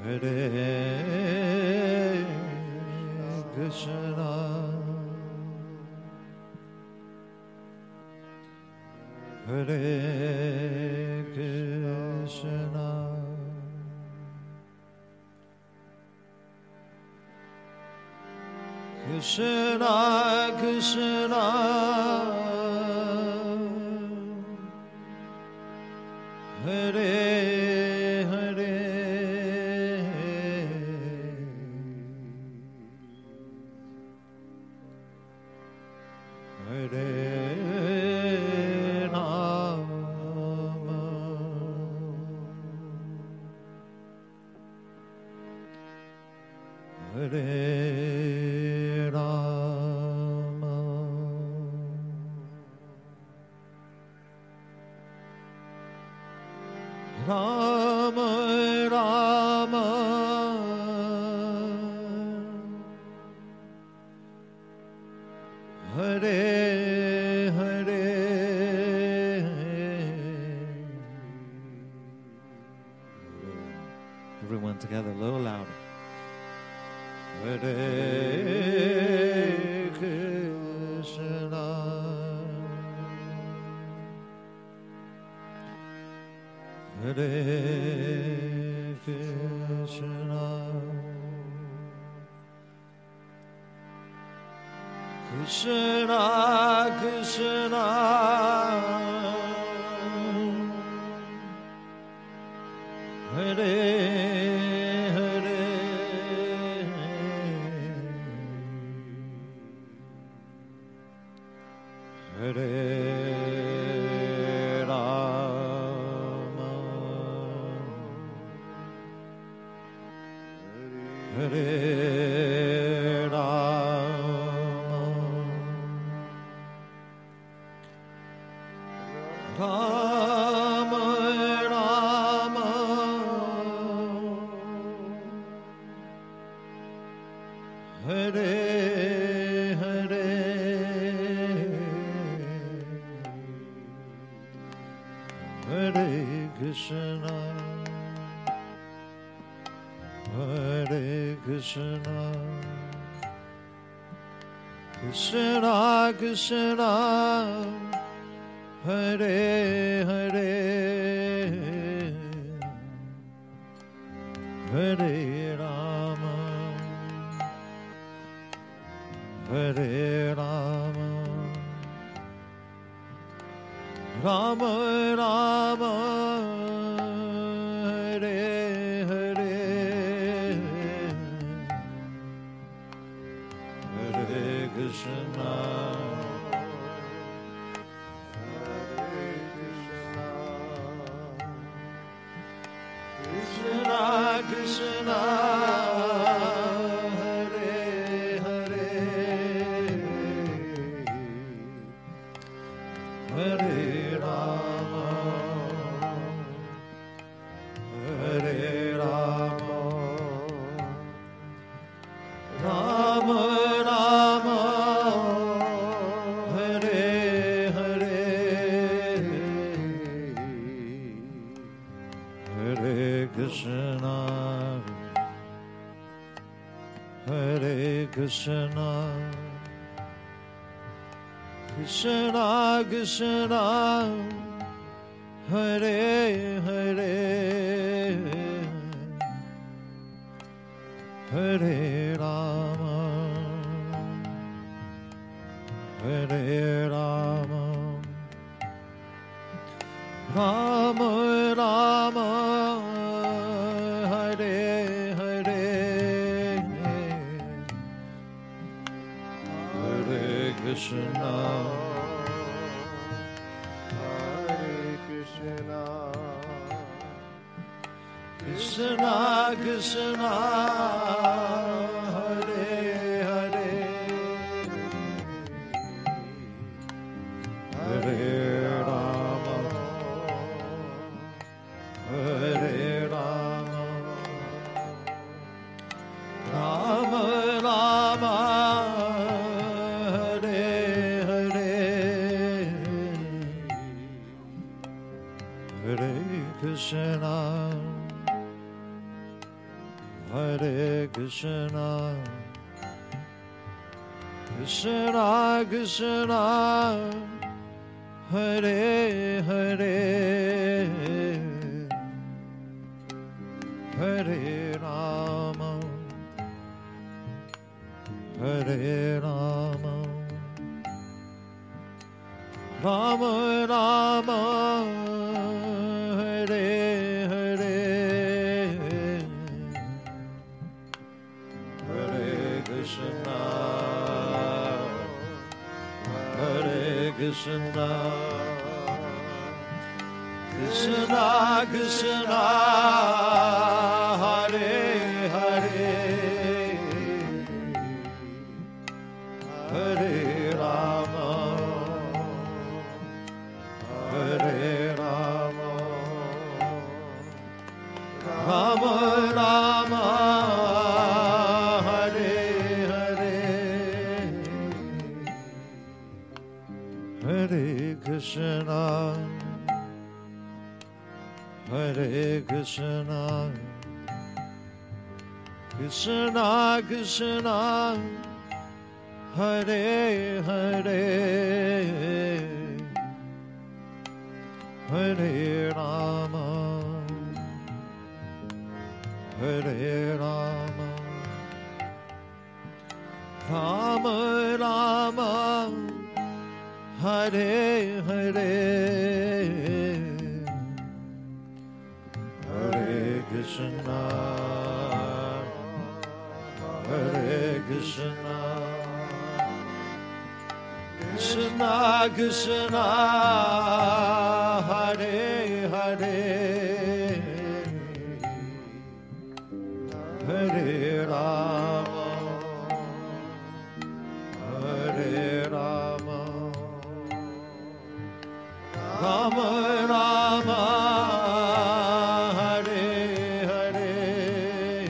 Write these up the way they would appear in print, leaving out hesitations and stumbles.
Hare Krishna, Hare Krishna, Krishna Krishna, Hare Hare, Hare Rama, Hare Rama, Rama Rama, Hare Hare, everyone together, a little louder. Hare Krishna, Hare Krishna, Krishna Krishna, Hare Hare, Hare Rama, Hare Rama, Rama Rama, Hare Hare, Hare Krishna, Hare Krishna, Krishna Krishna, Hare Hare, Hare Rama, Hare Rama, Rama Rama, Hare Hare, Hare Krishna, Krishna Krishna, Hare Hare, Hare Rama, Hare Rama, Rama Rama, Hare Hare, Hare Krishna, Hare Krishna, Krishna Krishna, Hare Hare, Hare Rama, Hare Rama, Rama Rama, Hare Hare, Hare Krishna, Hare Krishna, Krishna Krishna, Hare Hare, Hare Rama, Hare Rama, Rama Rama, Hare Hare, Hare Krishna, Hare Krishna, Krishna Krishna, Hare Hare, Hare Rama, Hare Rama, Rama Rama, Hare Hare, Hare Krishna, Hare Krishna, Krishna Krishna, Hare Hare, Hare Rama, Hare Rama, Rama Rama, Hare Hare, Hare Krishna, Hare Krishna, Krishna Krishna, Hare Hare, Hare Rama, Hare Rama, Rama Rama, Hare Hare, Hare Krishna, Hare Krishna, Krishna Krishna, Hare Hare, Hare Rama, Hare Rama, Rama Rama, Hare Hare,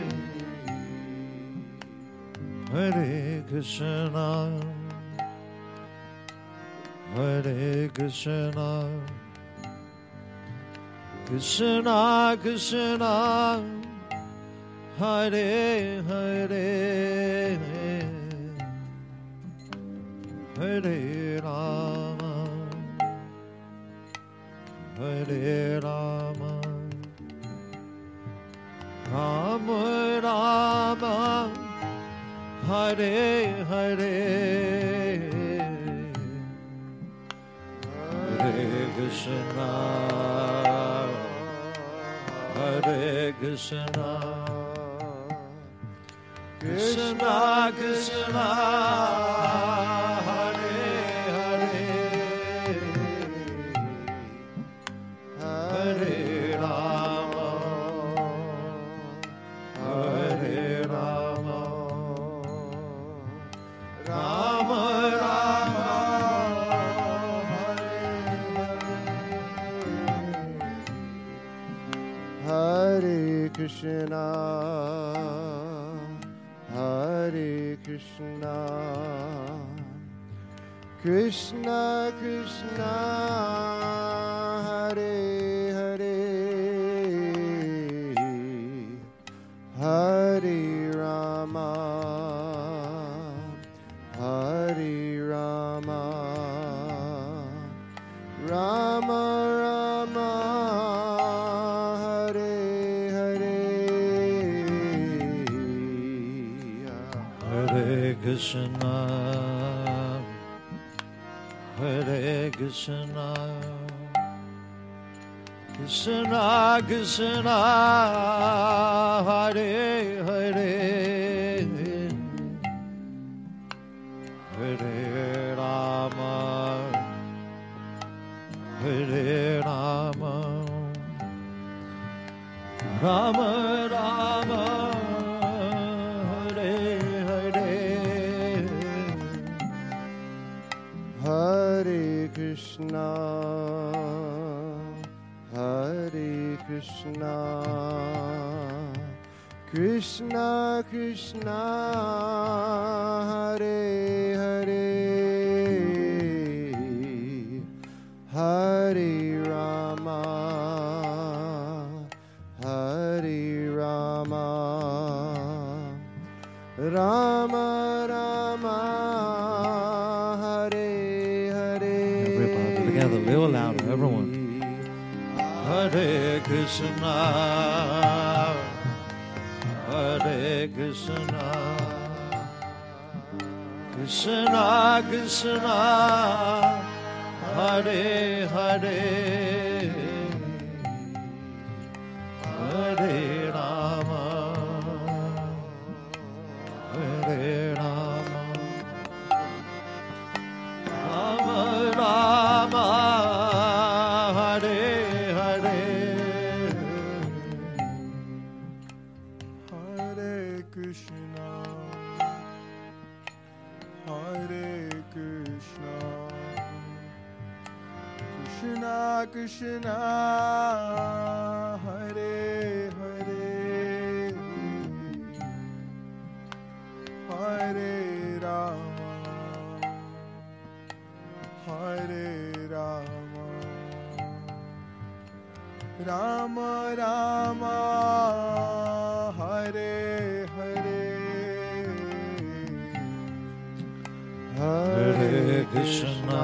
Hare Krishna, Hare Krishna, Krishna Krishna, Hare Hare, Hare Rama, Hare Rama, Rama Rama, Hare Hare, Hare Krishna, Hare Krishna, Krishna Krishna, Hare Hare, Hare Rama, Hare Rama, Rama Rama, Hare Krishna, Hare Krishna, Krishna Krishna, Hare Hare, Hare Rama, Hare Rama, Rama Rama, Hare Hare, Hare Krishna, Hare Krishna, Krishna Krishna, Hare Hare, Hare Rama, Hare Rama, Rama Rama, Hare Hare, Hare Krishna, Hare Krishna, Krishna Krishna, Hare Hare, Hare Rama, Hare Rama, Krishna, Hare Krishna, Krishna Krishna, Hare Hare, Hare Rama, Hare Rama, Rama Rama, Hare Hare, Hare Krishna, Hare Krishna, Krishna Krishna, Hare Hare, Hare Rama, Hare Rama, Rama Rama, Hare Hare, Hare Krishna,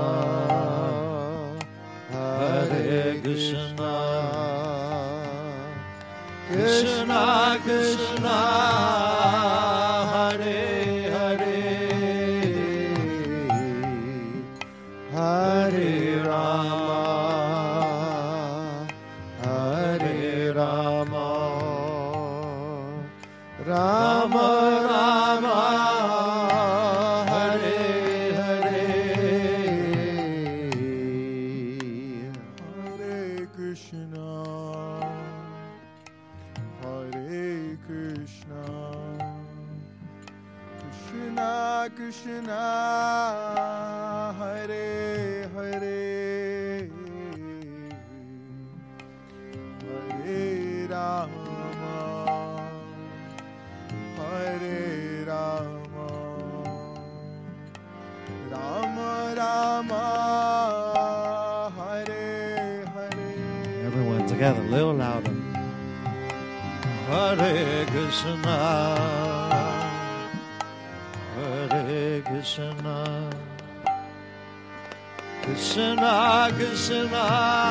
Hare Krishna, Krishna Krishna, Hare Hare, Hare Rama, Hare Rama, Rama Rama, Hare Hare, Hare Krishna, Hare Krishna, Krishna Krishna, Hare Hare, Hare Rama, Hare Rama, Rama Rama, Hare Hare. Everyone together, a little louder. Hare Krishna, Hare Krishna, Krishna Krishna,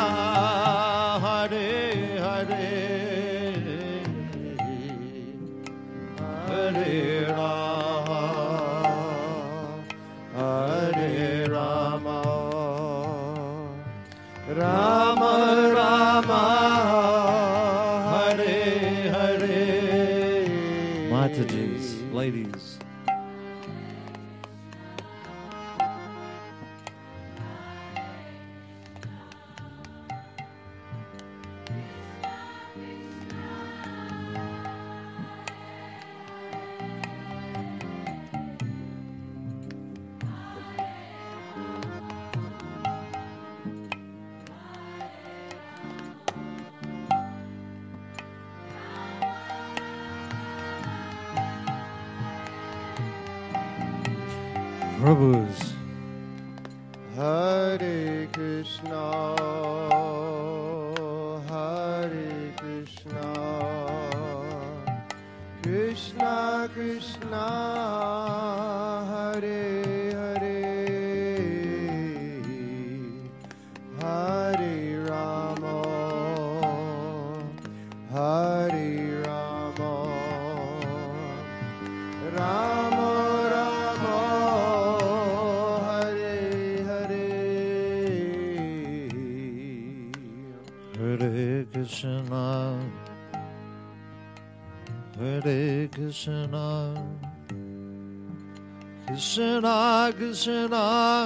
Hare Hare, Hare Rama, Hare Rama, Rama Rama, Hare Hare. Mataji's, ladies. Prabhu's. Hare Krishna, Hare Krishna, Krishna Krishna, Hare Hare, Hare Rama, Hare Rama, Rama Rama, Hare Hare, Hare Krishna, Hare Krishna, Krishna Krishna,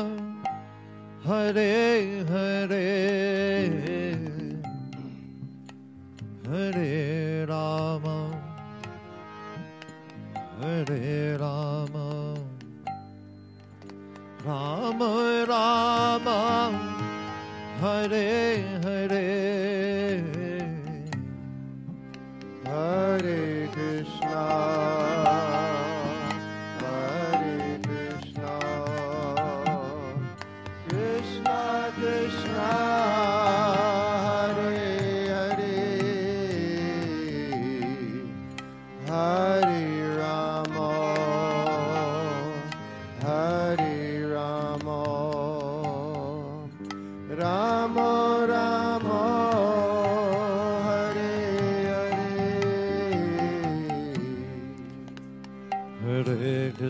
Hare Hare, Hare Rama, Hare Rama, Rama Rama, Hare Hare, Hare Krishna, Hare Krishna, Krishna Krishna, Hare Hare, Hare Rama, Hare Rama, Rama Rama,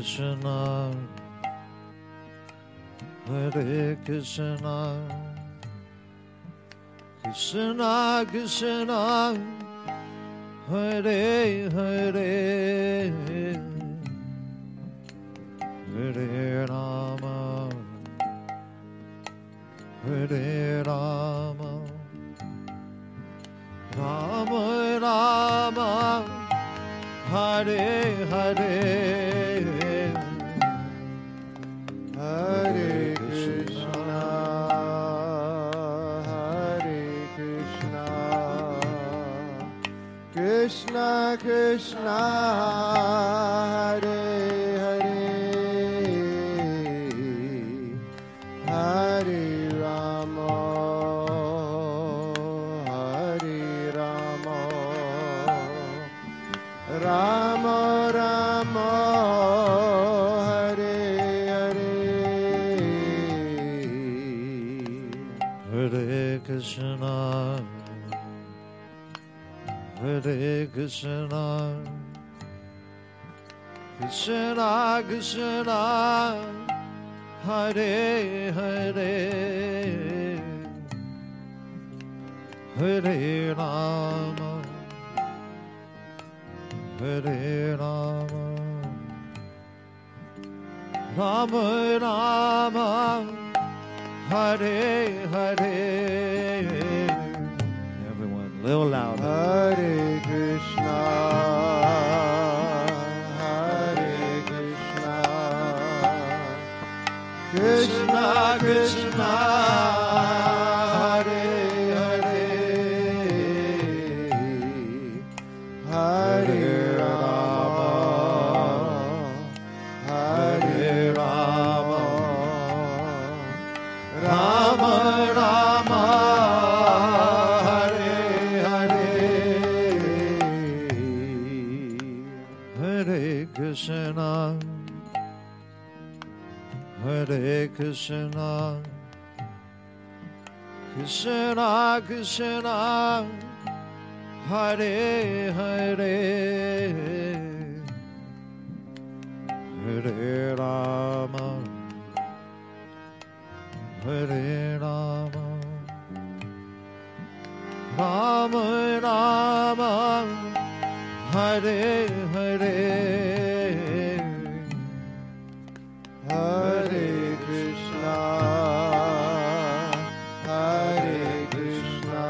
Krishna, Hare Krishna, Krishna Krishna, Hare Hare, Hare Rama, Hare Rama, Rama Rama, Hare Hare, Hare Krishna, Hare Krishna, Krishna Krishna, Hare Hare, Hare Rama, Hare Rama, Rama Rama, Hare Krishna, Hare Krishna, Krishna Krishna, Hare Hare, Hare Rama, Hare Rama, Rama Rama, Hare Hare. Everyone, a little louder. Hare Krishna, Hare Krishna, Krishna Krishna, Hare Hare, Hare Rama, Hare Rama, Rama Rama, Hare Krishna, Hare Krishna, Krishna Krishna, Hare Hare, Hare Rama, Hare Rama, Rama Rama, Hare Hare, Hare Krishna, Hare Krishna,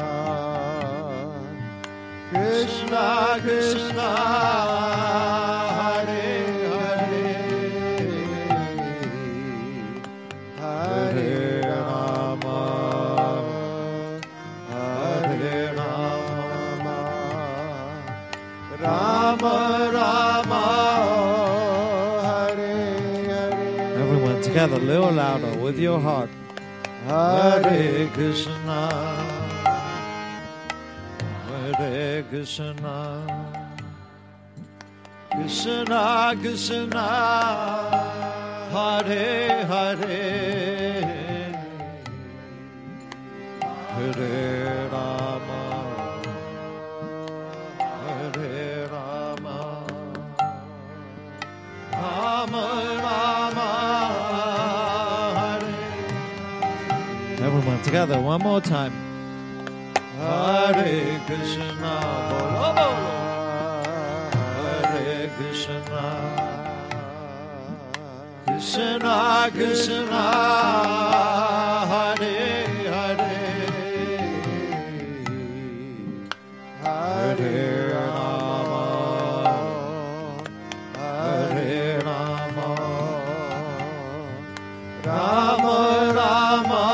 Krishna Krishna, Hare Hare, Hare Rama, Hare Rama, Rama Rama, everyone together, a little louder with your heart. Hare Krishna, Hare Krishna, Krishna Krishna, Hare Hare, Hare Rama, Hare Rama, Rama Rama, Hare. Everyone together, one more time. Hare Krishna, bolo bolo. Hare Krishna, Krishna Krishna, Hare Hare, Hare Rama, Hare Rama, Rama Rama,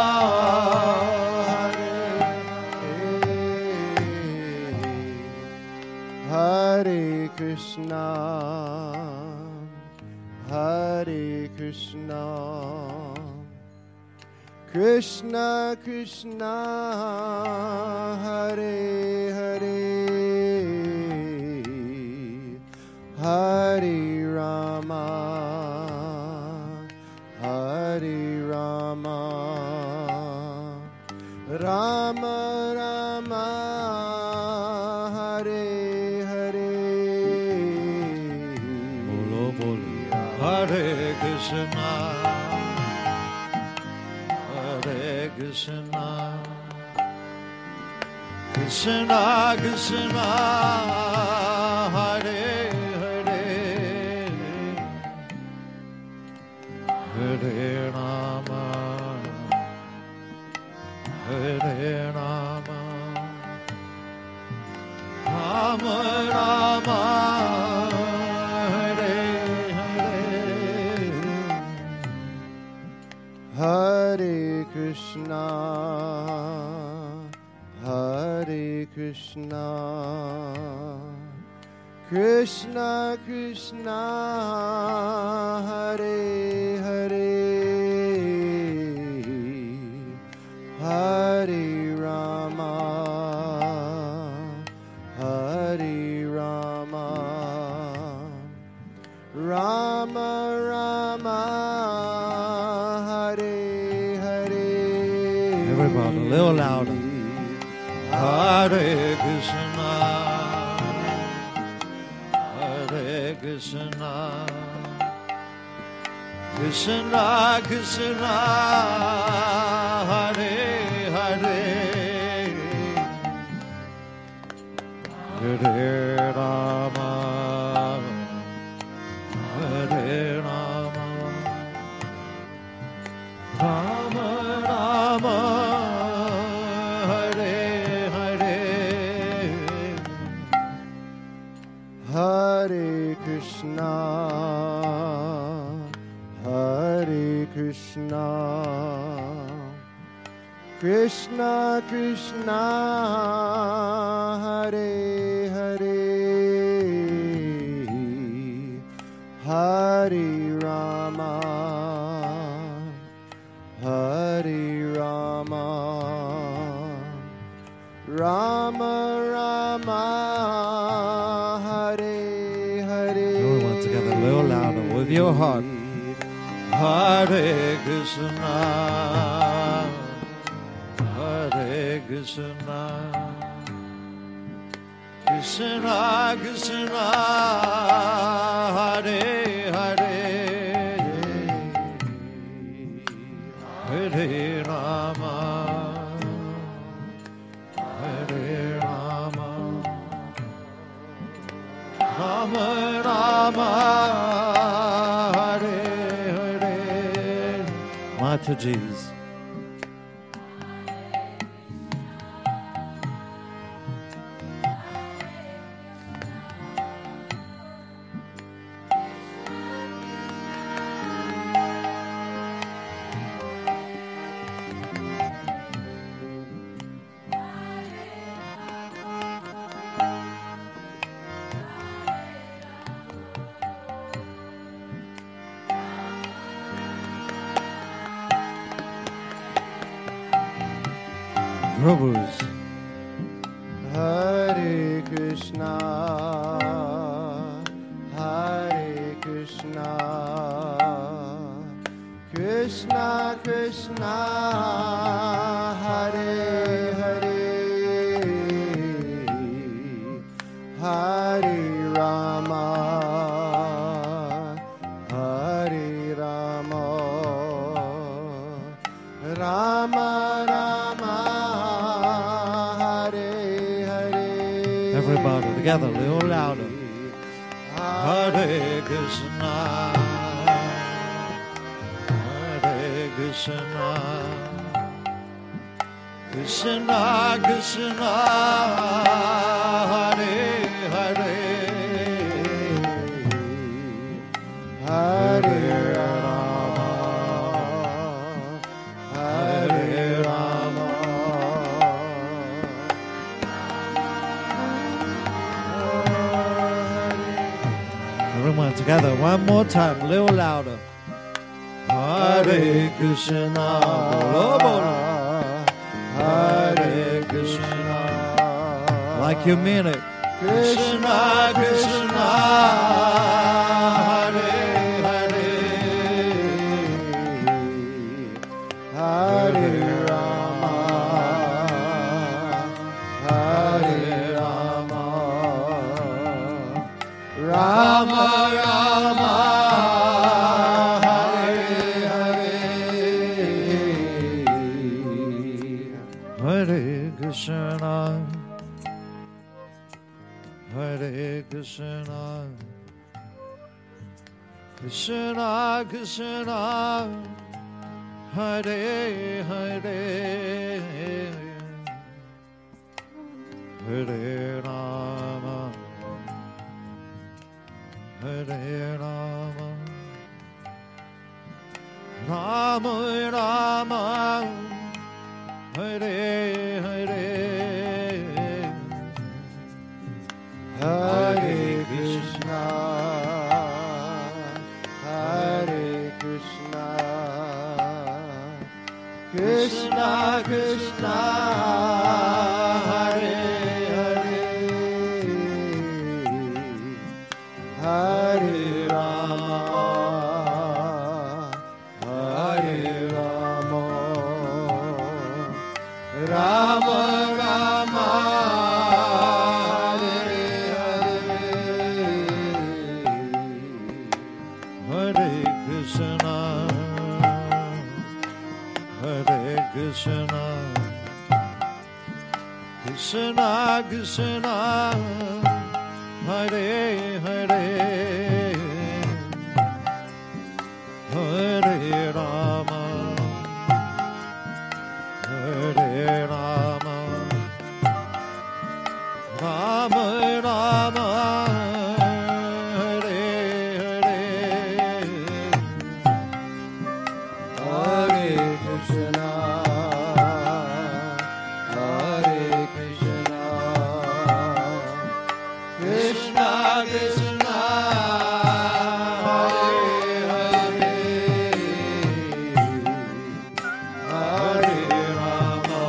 Hare Krishna, Hare Krishna, Krishna Krishna, Hare Hare, Hare Rama, Hare Rama, Rama Rama, Hare Hare, bolo bolo. Hare Krishna, Hare Krishna, Krishna Krishna, Hare Hare, Hare Rama, Hare Rama, Rama Rama, Hare Hare, Hare Krishna, Hare Krishna, Krishna Krishna, Hare Hare, Hare Rama, Hare Rama, Rama Rama, Hare Hare. Everybody, a little louder. Hare Krishna, Hare Krishna, Krishna Krishna, Hare Hare, Hare Rama, Hare Rama, Rama Rama, Hare Krishna, Hare Krishna, Krishna Krishna, Hare Hare, Hare Rama, Hare Rama, Rama Rama, Hare Hare. Everyone together, a little louder with your heart. Hare Krishna, Hare Krishna, Krishna Krishna, Hare Hare, Hare Rama, Hare Rama, Rama Rama, Hare Hare. Mataji's. Prabhu's. Hare Krishna, Hare Krishna, Krishna Krishna, Hare Hare, Hare Rama, Hare Rama, Rama Rama, Hare Hare. Everybody together, a little louder. Hare Krishna, Hare Krishna, Krishna Krishna, Hare Hare, Hare Rama, Hare Rama, everyone together, one more time, a little louder. Hare Krishna, bolo, bolo. Hare Krishna, like you mean it. Krishna Krishna, Hare Hare, Hare Rama, Hare Rama, Rama Rama, Hare Krishna, Krishna Krishna, Hare Hare, Hare Rama, Hare Rama, Rama Rama, Hare Hare, Hare Krishna, Hare Krishna, Krishna Krishna, Hare Hare, Hare Rama, Hare Rama, Rama Rama. Krishna, Krishna Krishna, Hare Hare, Hare Rama, Hare Rama, Rama Rama, Hare Hare, Hare Krishna, Krishna Krishna, Hare Hare, Hare Rama,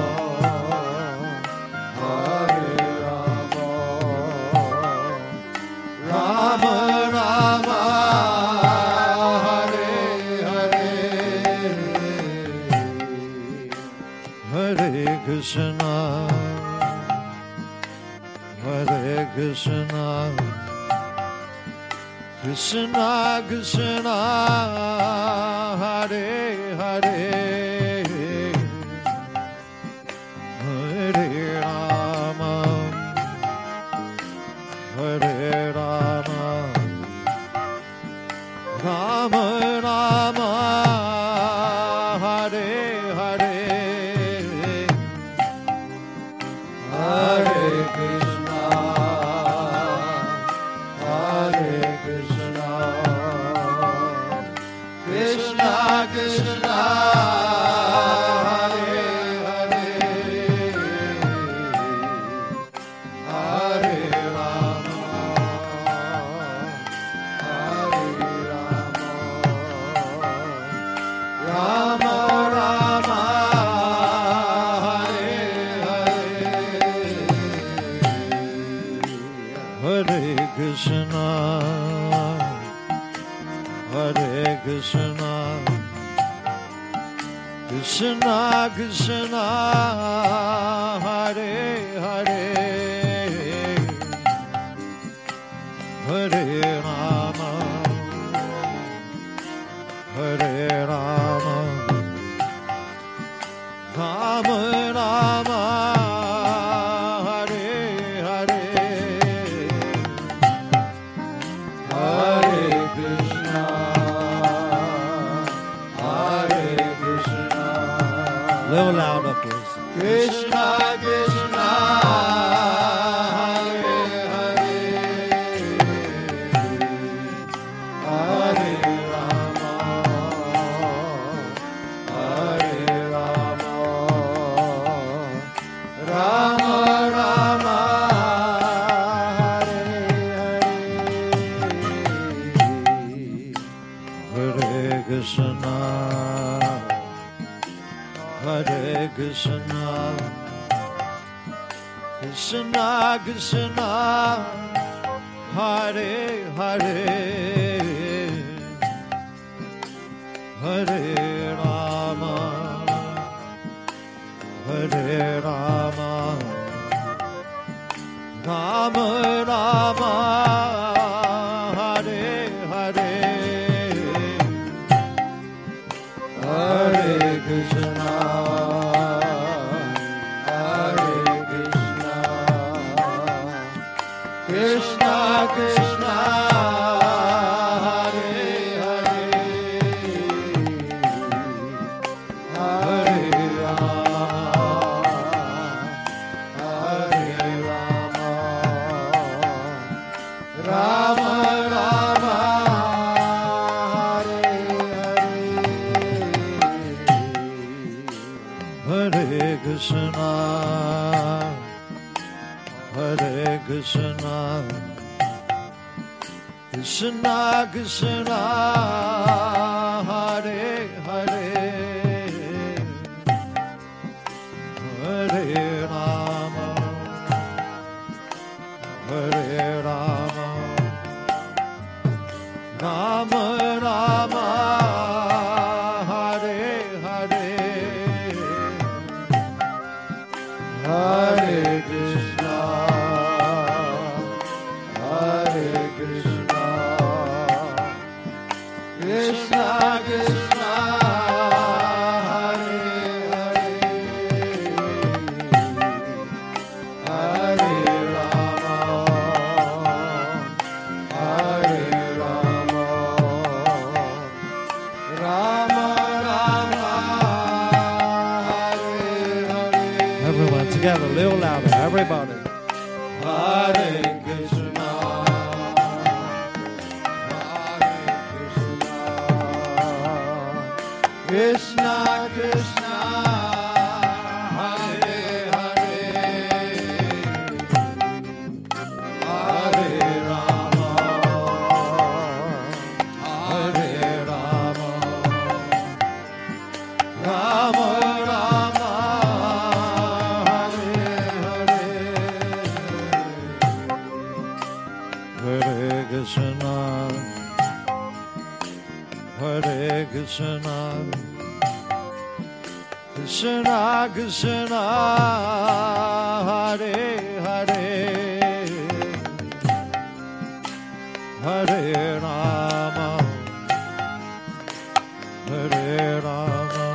Hare Rama, Rama Rama, Hare Hare, Hare Krishna, Hare Krishna, Krishna Krishna, Hare Hare, Hare Rama, Hare Rama, Rama Rama, Hare Hare, Hare Krishna, Hare Krishna, Krishna Krishna, Hare Hare, Hare Rama, Hare Rama, Rama Rama, Hare Krishna, Hare Krishna, Krishna Krishna, Hare Hare, Hare Rama, Hare Rama, Rama Rama, Hare Hare, Hare Krishna, Hare Krishna, little louder, please. Krishna Krishna, Hare Hare, Hare Rama, Hare Rama, Rama Rama, Hare Krishna, Hare Krishna, Krishna Krishna, Hare Hare, Hare Rama, Hare Rama, Rama Rama, Hare Hare, Hare Krishna, Hare Krishna, Krishna Krishna Hare Hare Hare Rama Hare Rama Rama Rama Hare Hare Hare Krishna Hare Krishna Krishna Krishna Hare Hare Hare Rama Hare Rama Rama Rama Hare Hare Hare Krishna Hare Krishna Krishna Krishna Hare Hare Hare Rama Hare Rama Rama Rama Hare Hare Everyone together, a little louder, everybody. Hare Krishna Hare Krishna Krishna Krishna Hare Hare Hare Rama Hare Rama Rama Rama Hare Hare Hare Krishna Hare Krishna Krishna Krishna Hare Hare Hare Rama Hare Rama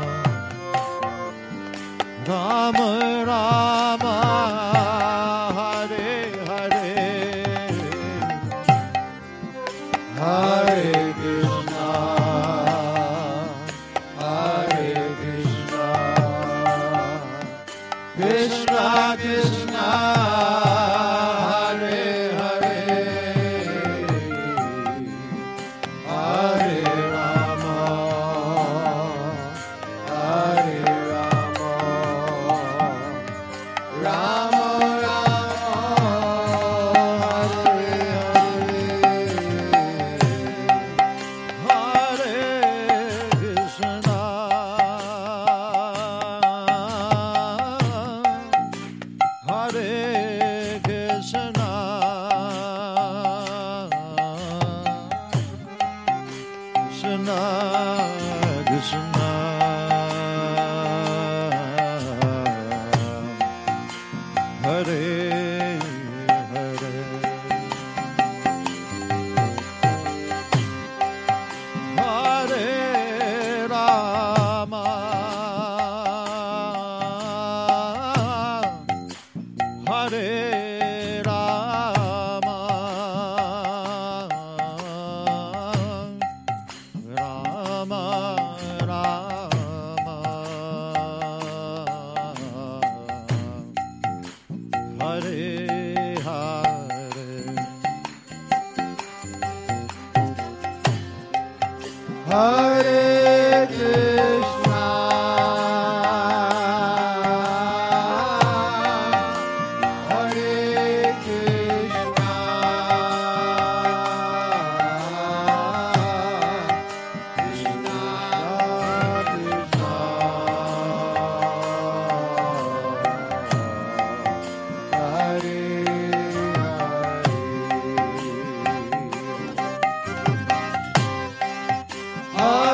Rama Rama Hare Hare Hare Krishna Hare Krishna Krishna Krishna Hare Hare Hare Rama Hare Rama Rama Rama Hare Krishna, Hare Krishna, Krishna Krishna, Hare Hare.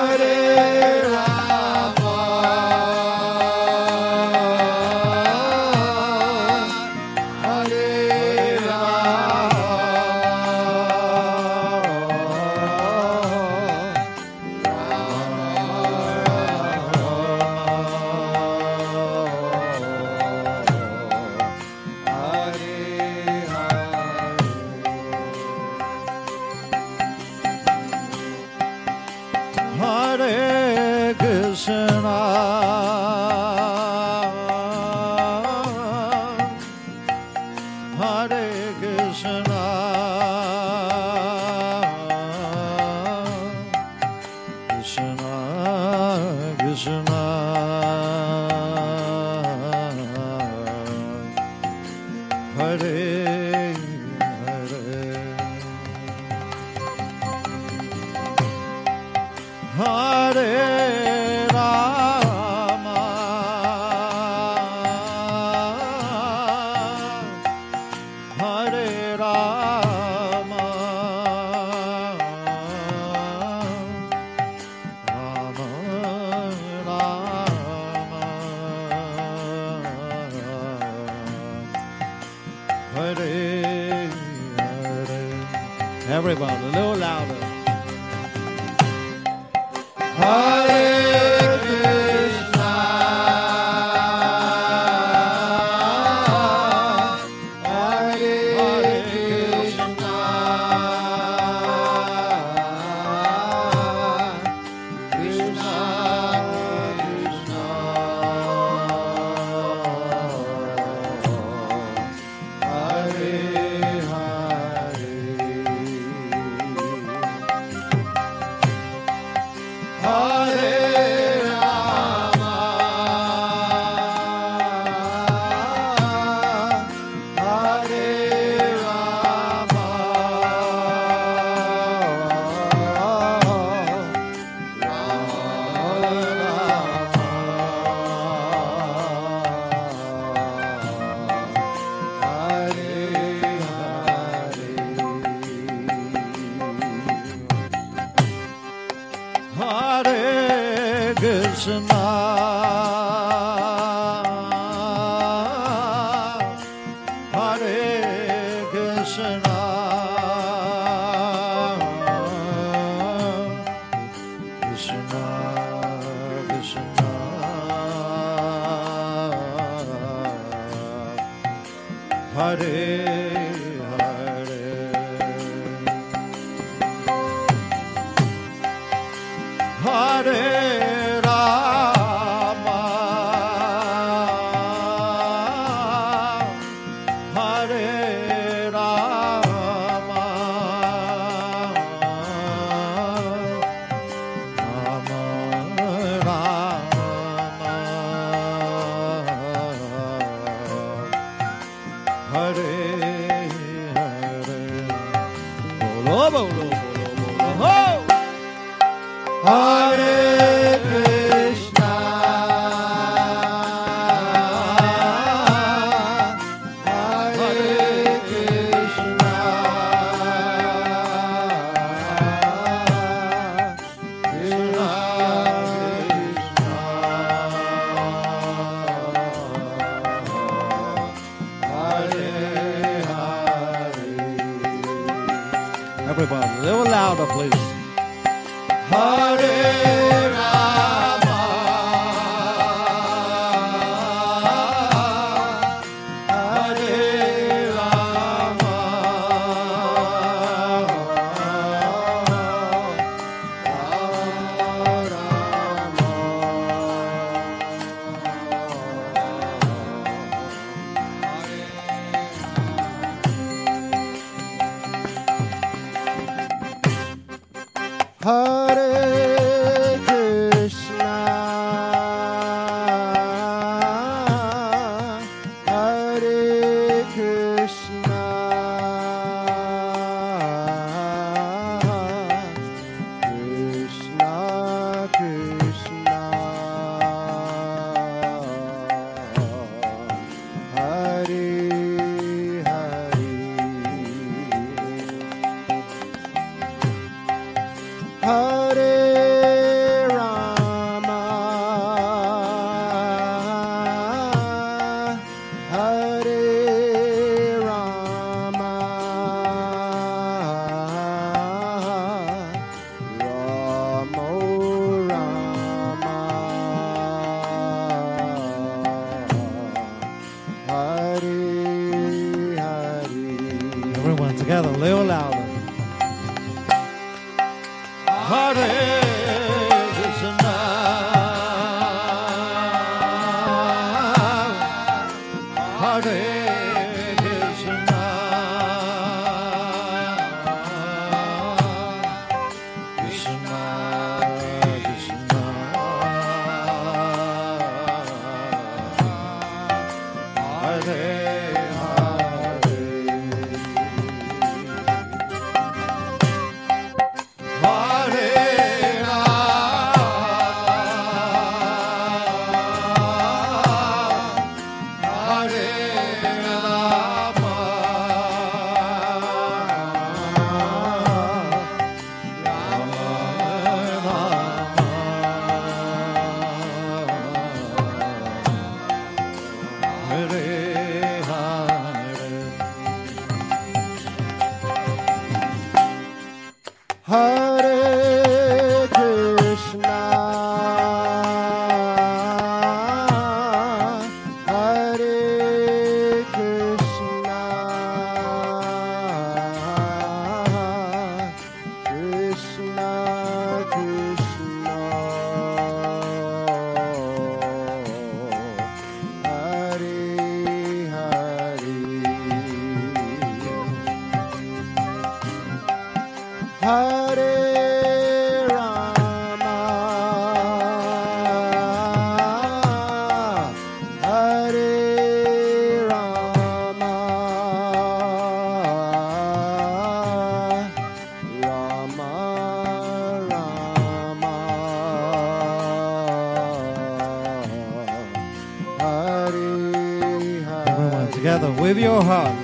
Everybody, a little louder. Hare Krishna, Hare Krishna, Krishna Krishna, Hare Hare Rama, Hare Rama, Hare Krishna, Hare Krishna, Krishna Krishna, Hare Hare. Hare Rama, Hare Rama, Rama Rama, Hare Hare. Bolo bolo bolo bolo ho. Hare Krishna, Hare Krishna, Krishna Krishna, Hare Hare. Everybody, a little louder, please. Hare Rama, Hare Rama, Hare Krishna, Hare Krishna, Krishna Krishna, Hare Hare. Hare Rama, Hare Rama, Ramo Rama, Hare Hare. Everyone together, a little louder. Hare Krishna, Hare Krishna, Hare Rama, Hare Rama, Rama Rama, Hare Hare. Everyone together with your heart.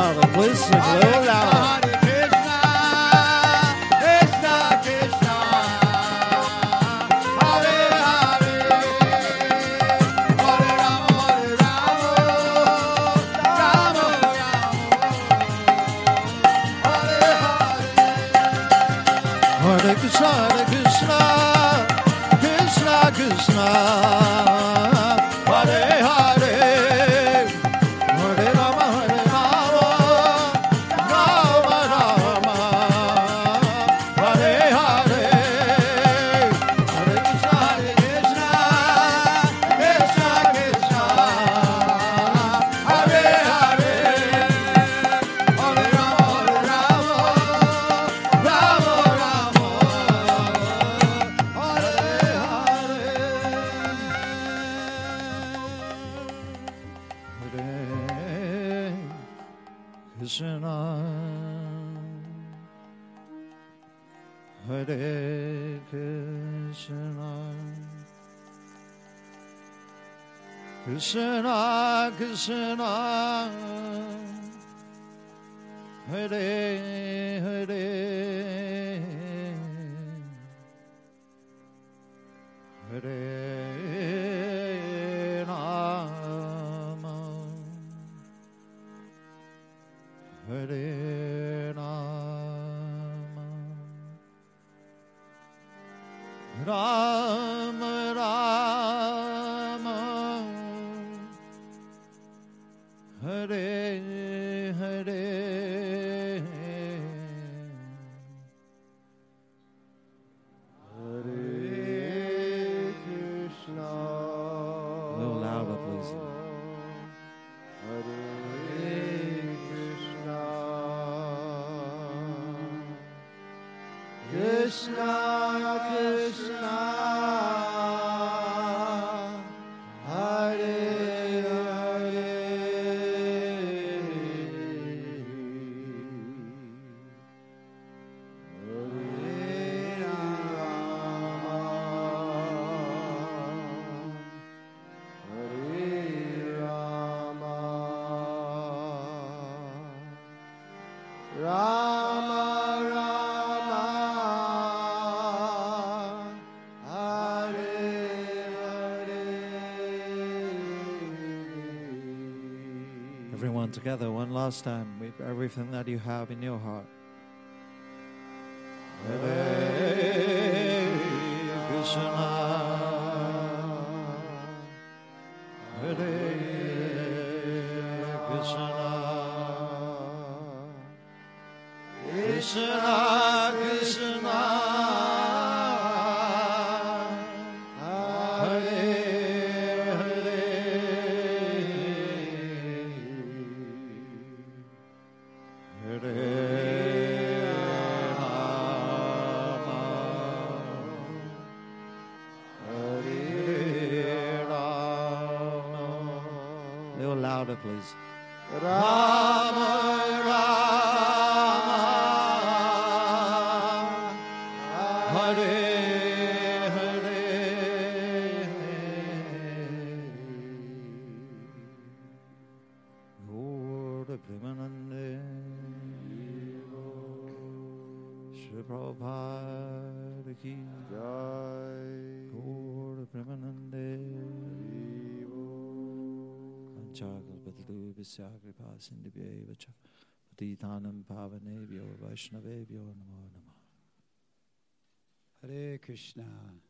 louder, please. Sing a little louder. Hare Krishna, Krishna Krishna, Hare Hare, Hare Rama, Rama Rama, Hare Hare. Hare Krishna, Krishna Krishna, Hare Hare, Hare Rama, Rama Rama, Hare Hare, Hare Krishna, Krishna, Krishna Krishna, Hare Hare, Hare Rama, Rama Rama, Hare Hare Krishna, Krishna Krishna, Hare Hare, Hare Rama, Hare Rama, Rama Rama, Hare Hare, Hare Krishna. a little louder, please. Hare Krishna, Krishna Krishna, Hare Hare, Hare Rama, Hare Rama, Rama Rama, Hare Hare. Everyone together, one last time, with everything that you have in your heart. Hare Krishna, Hare Krishna, Krishna Krishna, Hare Hare, Hare Rama, Hare Rama. A little louder, please. Rama Rama, Hare Hare, Lord Premanande, Shri Prabhupada ki Jai. Lord Premanande, Kanchakal Visakripa Sindhibhya Cha Patitanam Pavanebhyo Vaishnavebhyo Namo Namah. Hare Krishna.